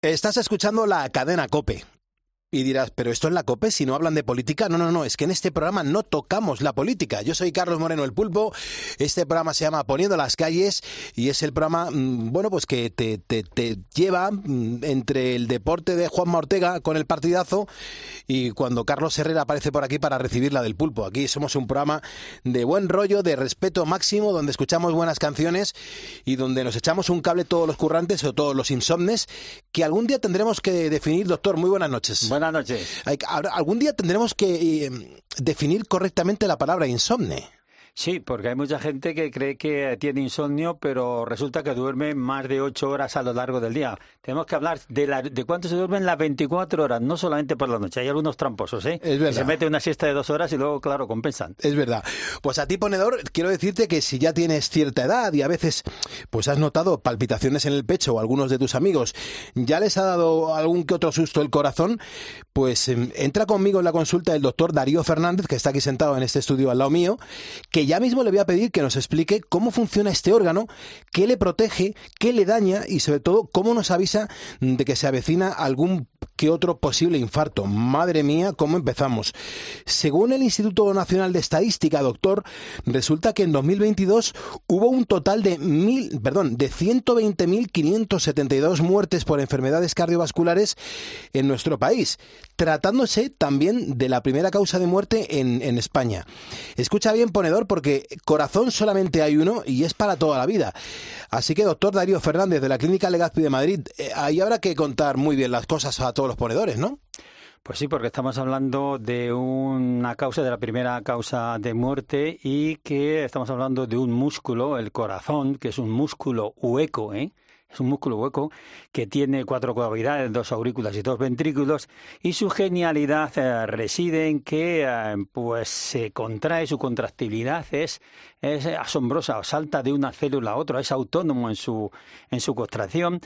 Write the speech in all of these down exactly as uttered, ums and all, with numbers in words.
Estás escuchando la cadena COPE. Y dirás, ¿pero esto es la COPE si no hablan de política? No, no, no, es que en este programa no tocamos la política. Yo soy Carlos Moreno el Pulpo, este programa se llama Poniendo las Calles y es el programa, bueno, pues que te, te, te lleva entre el deporte de Juanma Ortega con el partidazo y cuando Carlos Herrera aparece por aquí para recibir la del Pulpo. Aquí somos un programa de buen rollo, de respeto máximo, donde escuchamos buenas canciones y donde nos echamos un cable todos los currantes o todos los insomnes que algún día tendremos que definir. Doctor, muy buenas noches. Buenas noches. Algún día tendremos que eh, definir correctamente la palabra insomne. Sí, porque hay mucha gente que cree que tiene insomnio, pero resulta que duerme más de ocho horas a lo largo del día. Tenemos que hablar de, la, de cuánto se duerme en las veinticuatro horas, no solamente por la noche. Hay algunos tramposos, ¿eh? Es verdad. Que se mete una siesta de dos horas y luego, claro, compensan. Es verdad. Pues a ti, ponedor, quiero decirte que si ya tienes cierta edad y a veces pues has notado palpitaciones en el pecho o algunos de tus amigos ya les ha dado algún que otro susto el corazón, pues eh, entra conmigo en la consulta del doctor Darío Fernández, que está aquí sentado en este estudio al lado mío, que ya mismo le voy a pedir que nos explique cómo funciona este órgano, qué le protege, qué le daña y sobre todo cómo nos avisa de que se avecina algún que otro posible infarto. Madre mía, ¿cómo empezamos? Según el Instituto Nacional de Estadística, doctor, resulta que en dos mil veintidós hubo un total de mil, perdón, de ciento veinte mil quinientas setenta y dos muertes por enfermedades cardiovasculares en nuestro país, tratándose también de la primera causa de muerte en, en España. Escucha bien, ponedor, porque corazón solamente hay uno y es para toda la vida. Así que, doctor Darío Fernández, de la Clínica Legazpi de Madrid, eh, ahí habrá que contar muy bien las cosas a todos los ponedores, ¿no? Pues sí, porque estamos hablando de una causa, de la primera causa de muerte y que estamos hablando de un músculo, el corazón, que es un músculo hueco, ¿eh? Es un músculo hueco que tiene cuatro cavidades, dos aurículas y dos ventrículos, y su genialidad eh, reside en que eh, pues se contrae, su contractibilidad es, es asombrosa, salta de una célula a otra, es autónomo en su en su contracción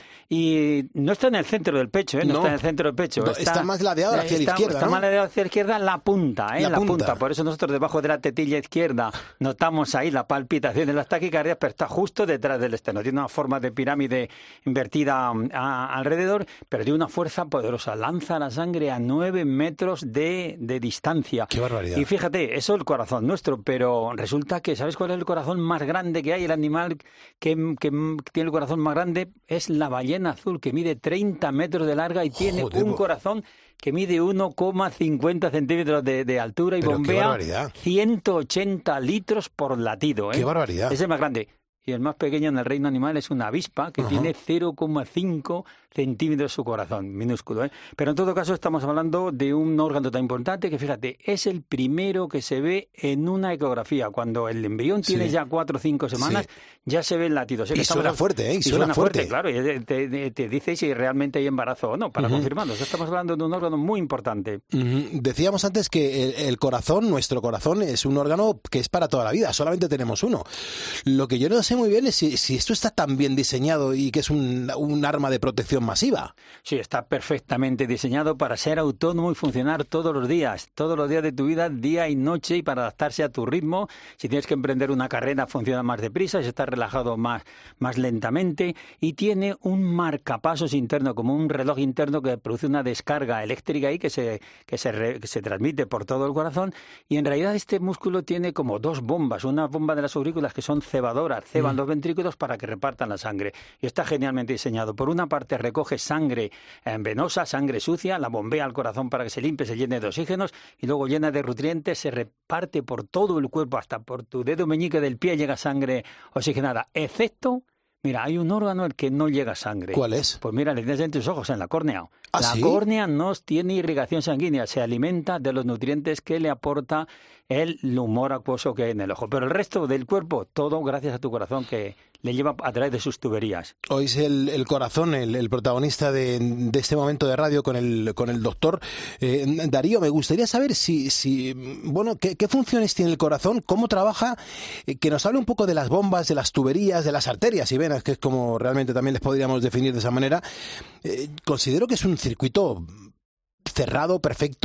y no está en el centro del pecho, ¿eh? no, no está en el centro del pecho. No, está, está más ladeado hacia está, la izquierda, Está ¿no? más ladeado hacia la izquierda, la punta, ¿eh? La, la punta. punta. Por Por eso nosotros debajo de la tetilla izquierda notamos ahí la palpitación de las taquicardias, pero está justo detrás del esternón. Tiene una forma de pirámide invertida a, alrededor, pero tiene una fuerza poderosa. Lanza la sangre a nueve metros de, de distancia. ¡Qué barbaridad! Y fíjate, eso es el corazón nuestro, pero resulta que, ¿sabes cuál es el corazón más grande que hay? El animal que, que tiene el corazón más grande es la ballena azul, que mide treinta metros de larga y tiene Joder, un corazón que mide uno coma cincuenta centímetros de, de altura y bombea ciento ochenta litros por latido. ¿eh? ¡Qué barbaridad! Ese es el más grande. Y el más pequeño en el reino animal es una avispa que uh-huh. tiene cero coma cinco centímetros su corazón, minúsculo, ¿eh? Pero en todo caso estamos hablando de un órgano tan importante que, fíjate, es el primero que se ve en una ecografía. Cuando el embrión tiene sí. ya cuatro o cinco semanas, sí. ya se ve el latido. O sea, y suena estamos... fuerte, ¿eh? Y, y suena, suena fuerte. fuerte, claro. Y te, te, te dice si realmente hay embarazo o no, para uh-huh. confirmarlo. O sea, estamos hablando de un órgano muy importante. Uh-huh. Decíamos antes que el, el corazón, nuestro corazón, es un órgano que es para toda la vida. Solamente tenemos uno. Lo que yo no sé muy bien es si, si esto está tan bien diseñado y que es un, un arma de protección masiva. Sí, está perfectamente diseñado para ser autónomo y funcionar todos los días, todos los días de tu vida, día y noche, y para adaptarse a tu ritmo. Si tienes que emprender una carrera, funciona más deprisa, si estás relajado más, más lentamente, y tiene un marcapasos interno, como un reloj interno que produce una descarga eléctrica ahí que se, que se, re, que se transmite por todo el corazón, y en realidad este músculo tiene como dos bombas, una bomba de las aurículas que son cebadoras, ceban mm. los ventrículos para que repartan la sangre, y está genialmente diseñado. Por una parte recoge sangre venosa, sangre sucia, la bombea al corazón para que se limpie, se llene de oxígenos y luego llena de nutrientes, se reparte por todo el cuerpo, hasta por tu dedo meñique del pie llega sangre oxigenada, excepto, mira, hay un órgano al que no llega sangre. ¿Cuál es? Pues mira, le tienes en tus ojos, en la córnea. ¿Ah, la sí? córnea no tiene irrigación sanguínea, se alimenta de los nutrientes que le aporta el humor acuoso que hay en el ojo. Pero el resto del cuerpo, todo gracias a tu corazón que le lleva a través de sus tuberías. Hoy es el, el corazón, el, el protagonista de, de este momento de radio con el, con el doctor. Eh, Darío, me gustaría saber si, si bueno, ¿qué, qué funciones tiene el corazón, cómo trabaja, eh, que nos hable un poco de las bombas, de las tuberías, de las arterias y venas, que es como realmente también les podríamos definir de esa manera. Eh, considero que es un circuito cerrado, perfecto, que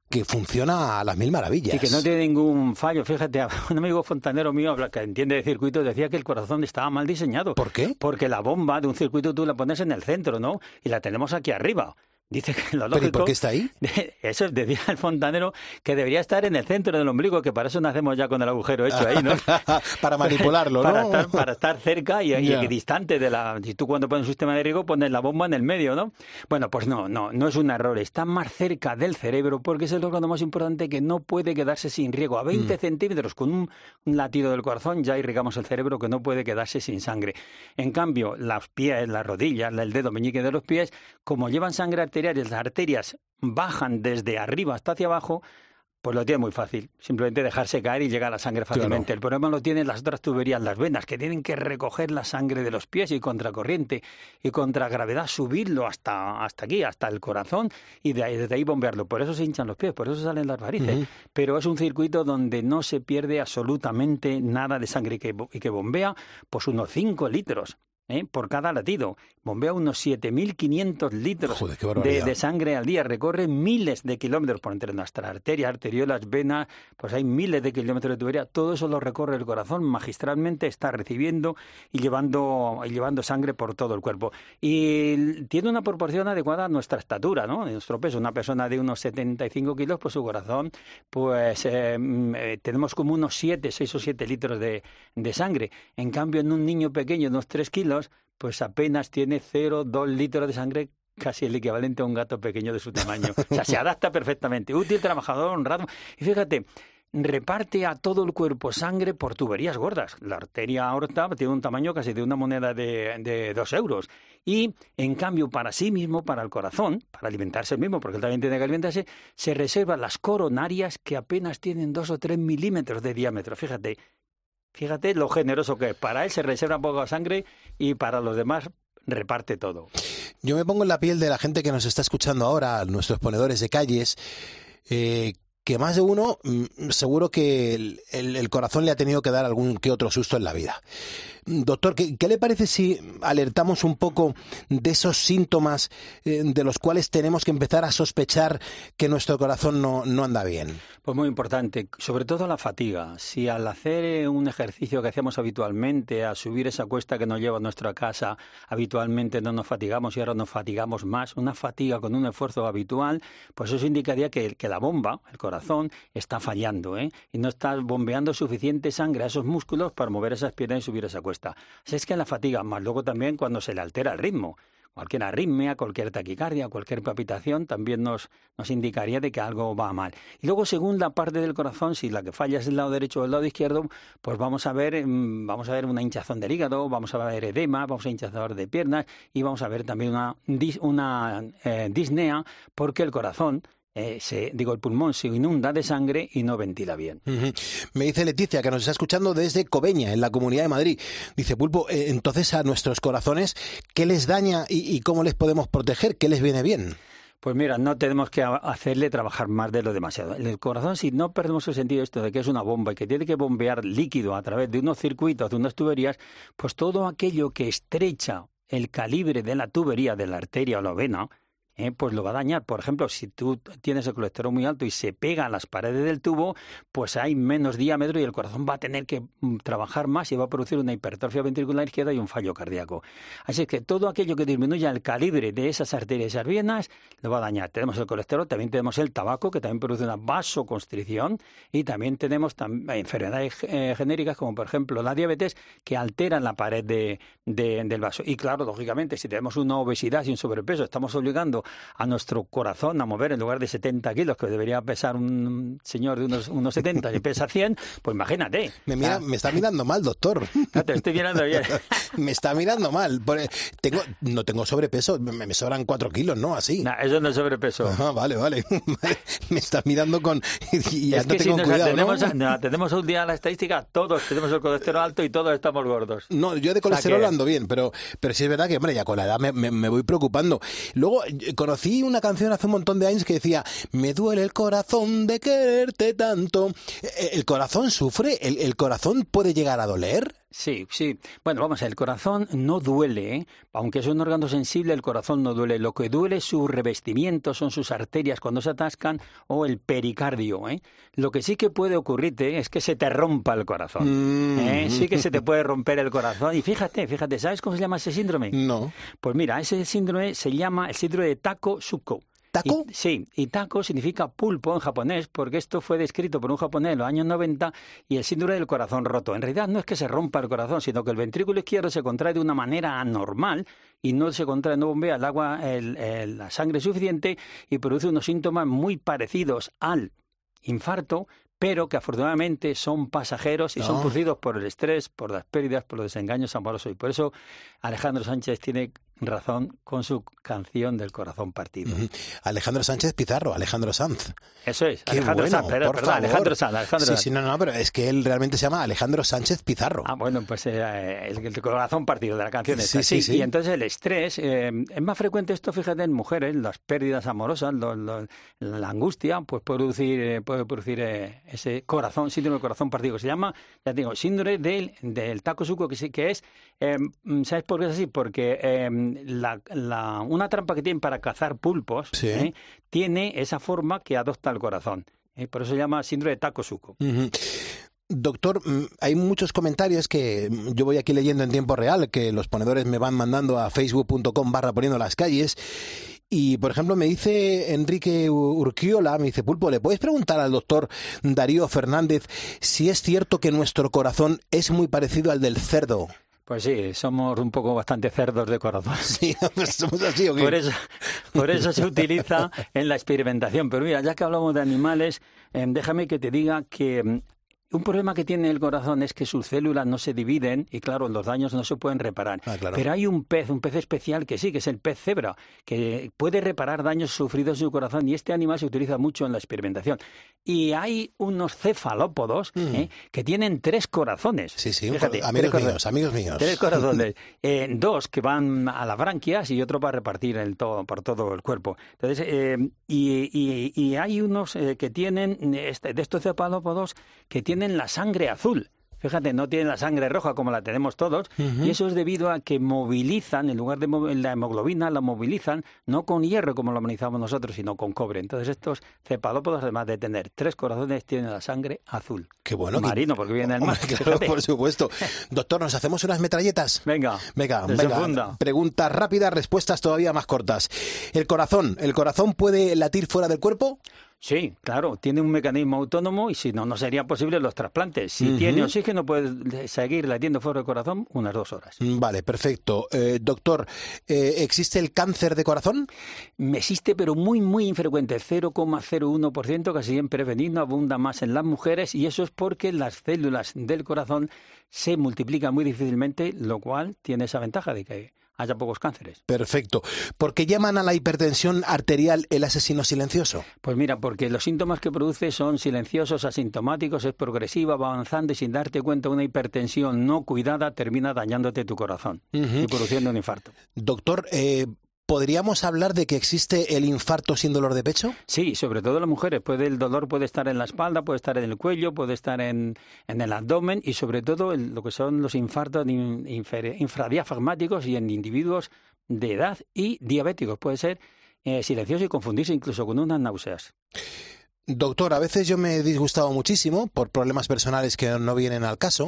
que funciona a las mil maravillas. Y que no tiene ningún fallo. Fíjate, un amigo fontanero mío que entiende de circuitos decía que el corazón estaba mal diseñado. ¿Por qué? Porque la bomba de un circuito tú la pones en el centro, ¿no? Y la tenemos aquí arriba. Dice que lo lógico... ¿Pero y por qué está ahí? Eso decía el fontanero, que debería estar en el centro del ombligo, que para eso nacemos ya con el agujero hecho ahí, ¿no? Para manipularlo, ¿no? Para estar, para estar cerca y, yeah. y distante de la... Si tú cuando pones un sistema de riego pones la bomba en el medio, ¿no? Bueno, pues no, no, no es un error. Está más cerca del cerebro porque es el órgano más importante que no puede quedarse sin riego. A veinte mm. centímetros con un, un latido del corazón ya irrigamos el cerebro que no puede quedarse sin sangre. En cambio, los pies, las rodillas, el dedo meñique de los pies, como llevan sangre arterial y las arterias bajan desde arriba hasta hacia abajo, pues lo tiene muy fácil. Simplemente dejarse caer y llega la sangre fácilmente. Claro. El problema lo tienen las otras tuberías, las venas, que tienen que recoger la sangre de los pies y contra corriente y contra gravedad subirlo hasta, hasta aquí, hasta el corazón y de ahí, desde ahí bombearlo. Por eso se hinchan los pies, por eso salen las varices. Uh-huh. Pero es un circuito donde no se pierde absolutamente nada de sangre y que, y que bombea pues unos cinco litros. ¿Eh? Por cada latido. Bombea unos siete mil quinientos litros Joder, de, de sangre al día. Recorre miles de kilómetros por entre nuestras arterias, arteriolas, venas, pues hay miles de kilómetros de tubería. Todo eso lo recorre el corazón magistralmente, está recibiendo y llevando, y llevando sangre por todo el cuerpo. Y tiene una proporción adecuada a nuestra estatura, ¿no? A nuestro peso. Una persona de unos setenta y cinco kilos, pues su corazón, pues eh, eh, tenemos como unos siete, seis o siete litros de, de sangre. En cambio, en un niño pequeño de unos tres kilos, pues apenas tiene cero coma dos litros de sangre, casi el equivalente a un gato pequeño de su tamaño. O sea, se adapta perfectamente. Útil, trabajador, honrado. Y fíjate, reparte a todo el cuerpo sangre por tuberías gordas. La arteria aorta tiene un tamaño casi de una moneda de, de dos euros. Y, en cambio, para sí mismo, para el corazón, para alimentarse el mismo, porque él también tiene que alimentarse, se reservan las coronarias que apenas tienen dos o tres milímetros de diámetro. Fíjate. Fíjate lo generoso que es. Para él se reserva poca sangre y para los demás reparte todo. Yo me pongo en la piel de la gente que nos está escuchando ahora, nuestros ponedores de calles, eh, que más de uno seguro que el, el, el corazón le ha tenido que dar algún que otro susto en la vida. Doctor, ¿qué, qué le parece si alertamos un poco de esos síntomas eh, de los cuales tenemos que empezar a sospechar que nuestro corazón no, no anda bien? Pues muy importante, sobre todo la fatiga. Si al hacer un ejercicio que hacíamos habitualmente, a subir esa cuesta que nos lleva a nuestra casa, habitualmente no nos fatigamos y ahora nos fatigamos más, una fatiga con un esfuerzo habitual, pues eso indicaría que, que la bomba, el corazón, está fallando, ¿eh? Y no está bombeando suficiente sangre a esos músculos para mover esas piernas y subir esa cuesta. Así es que la fatiga, más luego también cuando se le altera el ritmo. Cualquier arritmia, cualquier taquicardia, cualquier palpitación también nos, nos indicaría de que algo va mal. Y luego, según la parte del corazón, si la que falla es el lado derecho o el lado izquierdo, pues vamos a ver vamos a ver una hinchazón del hígado, vamos a ver edema, vamos a ver hinchazón de piernas y vamos a ver también una, una eh, disnea, porque el corazón... Eh, se, digo, el pulmón se inunda de sangre y no ventila bien. Uh-huh. Me dice Leticia, que nos está escuchando desde Cobeña, en la Comunidad de Madrid. Dice, Pulpo, eh, entonces a nuestros corazones, ¿qué les daña y, y cómo les podemos proteger? ¿Qué les viene bien? Pues mira, no tenemos que hacerle trabajar más de lo demasiado. El corazón, si no perdemos el sentido de esto de que es una bomba y que tiene que bombear líquido a través de unos circuitos, de unas tuberías, pues todo aquello que estrecha el calibre de la tubería, de la arteria o la vena, Eh, pues lo va a dañar. Por ejemplo, si tú tienes el colesterol muy alto y se pega a las paredes del tubo, pues hay menos diámetro y el corazón va a tener que mm, trabajar más y va a producir una hipertrofia ventricular izquierda y un fallo cardíaco. Así es que todo aquello que disminuya el calibre de esas arterias y esas venas lo va a dañar. Tenemos el colesterol, también tenemos el tabaco, que también produce una vasoconstricción, y también tenemos tam- enfermedades eh, genéricas, como por ejemplo la diabetes, que alteran la pared de, de, del vaso. Y claro, lógicamente, si tenemos una obesidad y un sobrepeso, estamos obligando a nuestro corazón a mover en lugar de setenta kilos, que debería pesar un señor de unos, unos setenta y pesa cien, pues imagínate. Me, mira, me está mirando mal, doctor. No, te estoy mirando bien. Me está mirando mal. Tengo, no tengo sobrepeso, me, me sobran cuatro kilos, ¿no? Así. No, eso no es sobrepeso. Ajá, vale, vale. Me está mirando con... Y ya es que no si tengo nos cuidado, atendemos, ¿no? a, nos atendemos un día a la estadística, todos tenemos el colesterol alto y todos estamos gordos. No, yo de colesterol o sea que... ando bien, pero, pero sí es verdad que, hombre, ya con la edad me, me, me voy preocupando. Luego, conocí una canción hace un montón de años que decía, me duele el corazón de quererte tanto. ¿El corazón sufre? ¿El, el corazón puede llegar a doler? Sí, sí. Bueno, vamos a ver, el corazón no duele, ¿eh? Aunque es un órgano sensible, el corazón no duele. Lo que duele es su revestimiento, son sus arterias cuando se atascan o el pericardio, ¿eh? Lo que sí que puede ocurrirte es que se te rompa el corazón. Mm. ¿eh? Sí que se te puede romper el corazón. Y fíjate, fíjate, ¿sabes cómo se llama ese síndrome? No. Pues mira, ese síndrome se llama el síndrome de Takotsubo. ¿Taco? Y, sí, y taco significa pulpo en japonés, porque esto fue descrito por un japonés en los años noventa, y el síndrome del corazón roto. En realidad no es que se rompa el corazón, sino que el ventrículo izquierdo se contrae de una manera anormal y no se contrae, no bombea el agua, el, el, la sangre suficiente y produce unos síntomas muy parecidos al infarto, pero que afortunadamente son pasajeros y no. son producidos por el estrés, por las pérdidas, por los desengaños amorosos. Y por eso Alejandro Sánchez tiene razón con su canción del corazón partido. Uh-huh. Alejandro Sánchez Pizarro, Alejandro Sanz. Eso es, Qué Alejandro bueno, Sanz, perdón, por perdón, favor. Alejandro Sanz, Alejandro Sí, Sanz. sí, no, no, pero es que él realmente se llama Alejandro Sánchez Pizarro. Ah, bueno, pues eh, el, el corazón partido de la canción esta. Sí, sí, sí. Y entonces el estrés, eh, es más frecuente esto, fíjate, en mujeres, las pérdidas amorosas, lo, lo, la angustia, pues puede producir, eh, puede producir eh, ese corazón, síndrome del corazón partido, que se llama, ya te digo, síndrome del, del Takotsubo, que, que es, eh, ¿sabes por qué es así? Porque eh, la, la, una trampa que tienen para cazar pulpos, sí. eh, tiene esa forma que adopta el corazón. Eh, por eso se llama síndrome de Takotsubo. Uh-huh. Doctor, hay muchos comentarios que yo voy aquí leyendo en tiempo real, que los ponedores me van mandando a facebook punto com barra poniendo las calles. Y, por ejemplo, me dice Enrique Urquiola, me dice, Pulpo, ¿le puedes preguntar al doctor Darío Fernández si es cierto que nuestro corazón es muy parecido al del cerdo? Pues sí, somos un poco bastante cerdos de corazón. Sí, somos así, ¿o qué? Por eso, por eso se utiliza en la experimentación. Pero mira, ya que hablamos de animales, eh, déjame que te diga que eh, un problema que tiene el corazón es que sus células no se dividen y, claro, los daños no se pueden reparar. Ah, claro. Pero hay un pez, un pez especial que sí, que es el pez cebra, que puede reparar daños sufridos en su corazón y este animal se utiliza mucho en la experimentación. Y hay unos cefalópodos mm. eh, que tienen tres corazones. Sí, sí, Fíjate, amigos tres míos, amigos míos. Tres corazones. Eh, dos que van a las branquias y otro para repartir el todo, por todo el cuerpo. Entonces, eh, y, y, y hay unos eh, que tienen, este, de estos cefalópodos, que tienen la sangre azul. Fíjate, no tienen la sangre roja como la tenemos todos, uh-huh. y eso es debido a que movilizan, en lugar de mov- la hemoglobina, la movilizan no con hierro como lo movilizamos nosotros, sino con cobre. Entonces estos cefalópodos, además de tener tres corazones, tienen la sangre azul. Qué bueno. Marino, que... porque viene del mar. Claro, por supuesto. Doctor, ¿nos hacemos unas metralletas? Venga, venga, venga. Preguntas rápidas, respuestas todavía más cortas. El corazón, ¿el corazón puede latir fuera del cuerpo? Sí, claro, tiene un mecanismo autónomo y si no, no serían posibles los trasplantes. Si uh-huh. tiene oxígeno, puede seguir latiendo fuera del corazón unas dos horas. Vale, perfecto. Eh, doctor, eh, ¿existe el cáncer de corazón? Existe, pero muy, muy infrecuente. cero coma cero uno por ciento, casi siempre benigno, abunda más en las mujeres y eso es porque las células del corazón se multiplican muy difícilmente, lo cual tiene esa ventaja de que haya pocos cánceres. Perfecto. ¿Por qué llaman a la hipertensión arterial el asesino silencioso? Pues mira, porque los síntomas que produce son silenciosos, asintomáticos, es progresiva, va avanzando y sin darte cuenta una hipertensión no cuidada termina dañándote tu corazón uh-huh. y produciendo un infarto. Doctor, eh... ¿podríamos hablar de que existe el infarto sin dolor de pecho? Sí, sobre todo en las mujeres. Puede, el dolor puede estar en la espalda, puede estar en el cuello, puede estar en, en el abdomen y sobre todo en lo que son los infartos infer, infradiafragmáticos y en individuos de edad y diabéticos. Puede ser eh, silencioso y confundirse incluso con unas náuseas. Doctor, a veces yo me he disgustado muchísimo por problemas personales que no vienen al caso.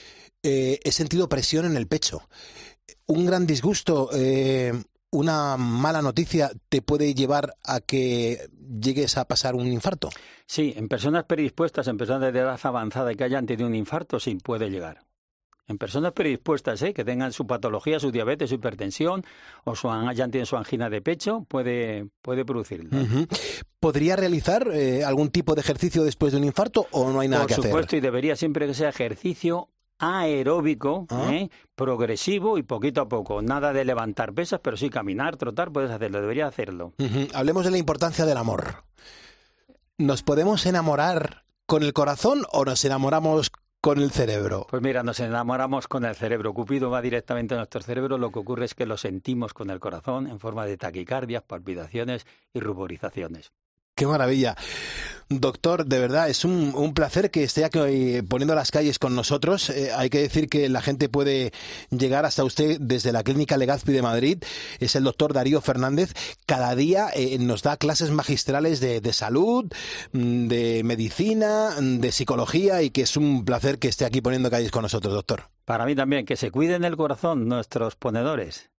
Eh, he sentido presión en el pecho. Un gran disgusto... Eh, ¿Una mala noticia te puede llevar a que llegues a pasar un infarto? Sí, en personas predispuestas, en personas de edad avanzada que hayan tenido un infarto, sí puede llegar. En personas predispuestas, ¿eh? que tengan su patología, su diabetes, su hipertensión, o su, hayan tenido su angina de pecho, puede, puede producirlo. Uh-huh. ¿Podría realizar eh, algún tipo de ejercicio después de un infarto o no hay nada Por que hacer? Por supuesto, y debería siempre que sea ejercicio aeróbico, ¿Ah? ¿eh? progresivo y poquito a poco. Nada de levantar pesas, pero sí caminar, trotar, puedes hacerlo, debería hacerlo. Uh-huh. Hablemos de la importancia del amor. ¿Nos podemos enamorar con el corazón o nos enamoramos con el cerebro? Pues mira, nos enamoramos con el cerebro. Cupido va directamente a nuestro cerebro, lo que ocurre es que lo sentimos con el corazón en forma de taquicardias, palpitaciones y ruborizaciones. Qué maravilla. Doctor, de verdad, es un, un placer que esté aquí poniendo las calles con nosotros. Eh, hay que decir que la gente puede llegar hasta usted desde la Clínica Legazpi de Madrid. Es el doctor Darío Fernández. Cada día eh, nos da clases magistrales de, de salud, de medicina, de psicología, y que es un placer que esté aquí poniendo calles con nosotros, doctor. Para mí también, que se cuiden el corazón nuestros ponedores.